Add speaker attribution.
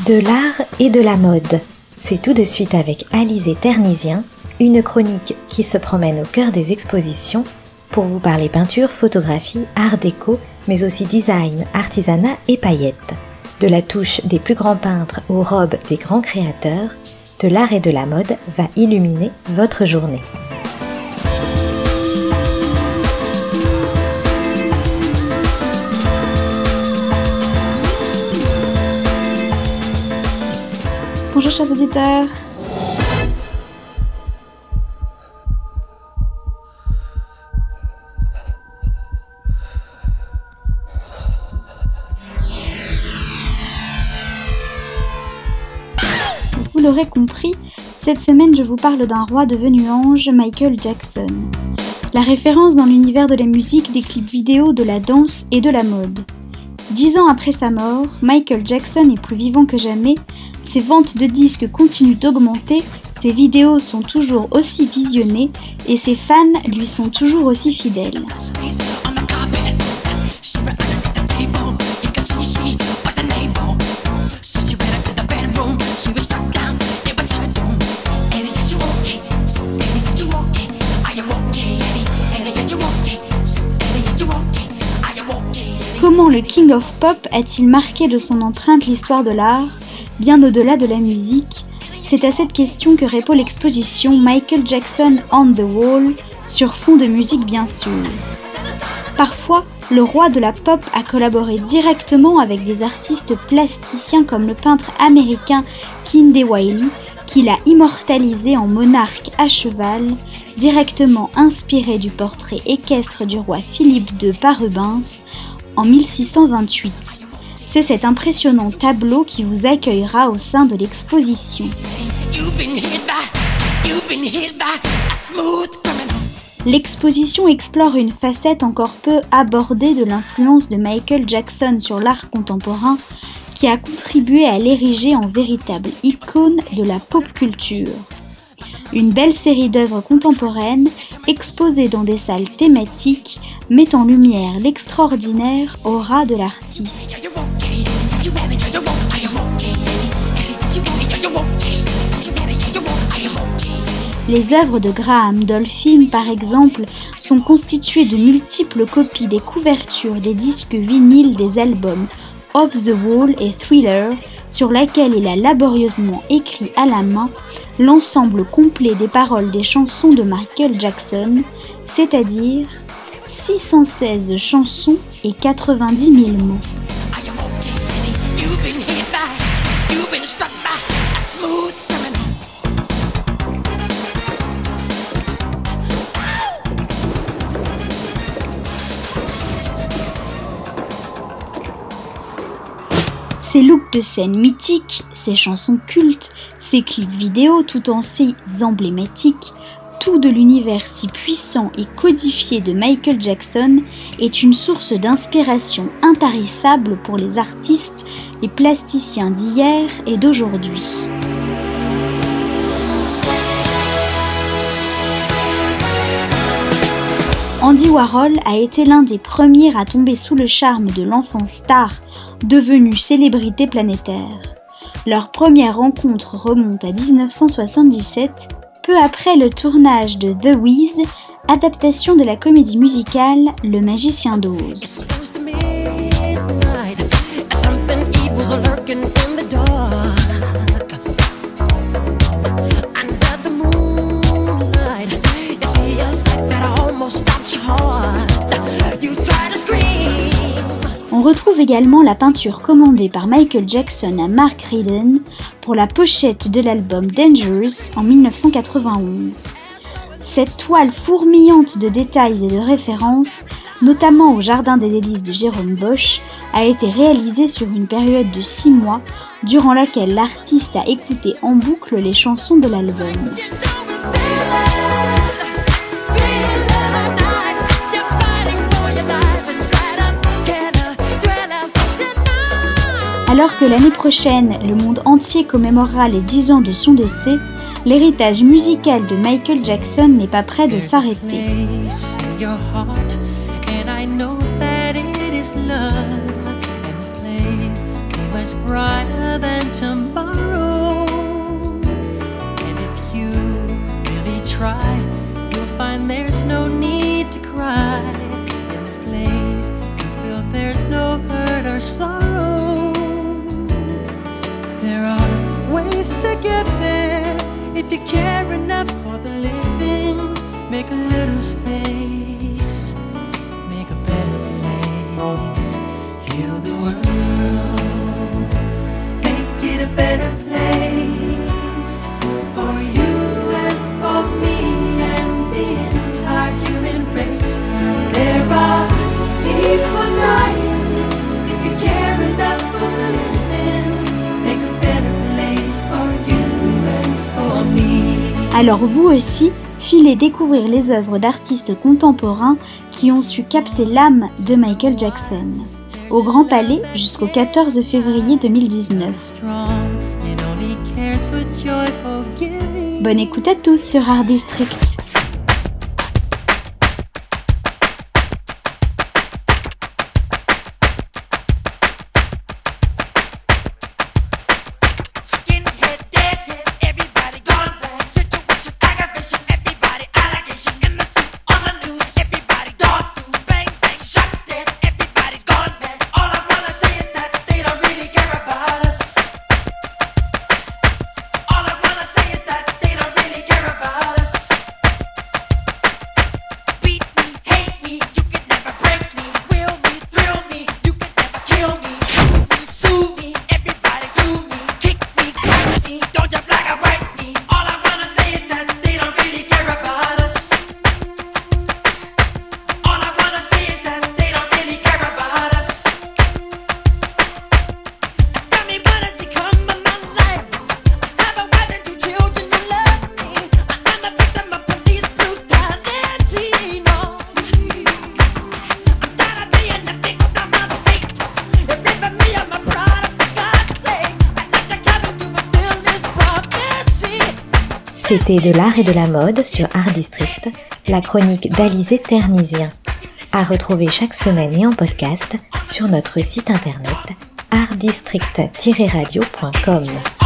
Speaker 1: De l'art et de la mode. C'est tout de suite avec Alizé Ternisien, une chronique qui se promène au cœur des expositions pour vous parler peinture, photographie, art déco, mais aussi design, artisanat et paillettes. De la touche des plus grands peintres aux robes des grands créateurs, de l'art et de la mode va illuminer votre journée.
Speaker 2: Bonjour chers auditeurs. Vous l'aurez compris, cette semaine je vous parle d'un roi devenu ange, Michael Jackson. La référence dans l'univers de la musique, des clips vidéo, de la danse et de la mode. 10 ans après sa mort, Michael Jackson est plus vivant que jamais, ses ventes de disques continuent d'augmenter, ses vidéos sont toujours aussi visionnées et ses fans lui sont toujours aussi fidèles. Comment le King of Pop a-t-il marqué de son empreinte l'histoire de l'art, bien au-delà de la musique? C'est à cette question que répond l'exposition Michael Jackson on the Wall, sur fond de musique bien sûr. Parfois, le roi de la pop a collaboré directement avec des artistes plasticiens comme le peintre américain Kinde Wiley, qui l'a immortalisé en monarque à cheval, directement inspiré du portrait équestre du roi Philippe II par Rubens, en 1628. C'est cet impressionnant tableau qui vous accueillera au sein de l'exposition. L'exposition explore une facette encore peu abordée de l'influence de Michael Jackson sur l'art contemporain, qui a contribué à l'ériger en véritable icône de la pop culture. Une belle série d'œuvres contemporaines exposées dans des salles thématiques met en lumière l'extraordinaire aura de l'artiste. Les œuvres de Graham Dolphin, par exemple, sont constituées de multiples copies des couvertures des disques vinyles des albums Off the Wall et Thriller, sur laquelle il a laborieusement écrit à la main l'ensemble complet des paroles des chansons de Michael Jackson, c'est-à-dire 616 chansons et 90 000 mots. Ses looks de scène mythiques, ses chansons cultes, ses clips vidéo tout en si emblématiques, tout de l'univers si puissant et codifié de Michael Jackson est une source d'inspiration intarissable pour les artistes et plasticiens d'hier et d'aujourd'hui. Andy Warhol a été l'un des premiers à tomber sous le charme de l'enfant star devenu célébrité planétaire. Leur première rencontre remonte à 1977, peu après le tournage de The Wiz, adaptation de la comédie musicale Le Magicien d'Oz. On retrouve également la peinture commandée par Michael Jackson à Mark Ryden pour la pochette de l'album Dangerous en 1991. Cette toile fourmillante de détails et de références, notamment au Jardin des délices de Jérôme Bosch, a été réalisée sur une période de 6 mois, durant laquelle l'artiste a écouté en boucle les chansons de l'album. Alors que l'année prochaine, le monde entier commémorera les 10 ans de son décès, l'héritage musical de Michael Jackson n'est pas près de s'arrêter.
Speaker 3: is brighter than tomorrow. And if you really try, you'll find there's no need to cry. In this place, you feel there's no hurt or sorrow. There are ways to get there if you care enough for the living. Make a little space, make a better place. Heal the world, make it a better place for you and for me and the entire human race. There are people dying. If you care enough for the living, make a better place for you and for me.
Speaker 2: Alors vous aussi, filez découvrir les œuvres d'artistes contemporains qui ont su capter l'âme de Michael Jackson. Au Grand Palais jusqu'au 14 février 2019. Bonne écoute à tous sur Art District.
Speaker 1: C'était de l'art et de la mode sur Art District, la chronique d'Alizé Ternisien. À retrouver chaque semaine et en podcast sur notre site internet artdistrict-radio.com.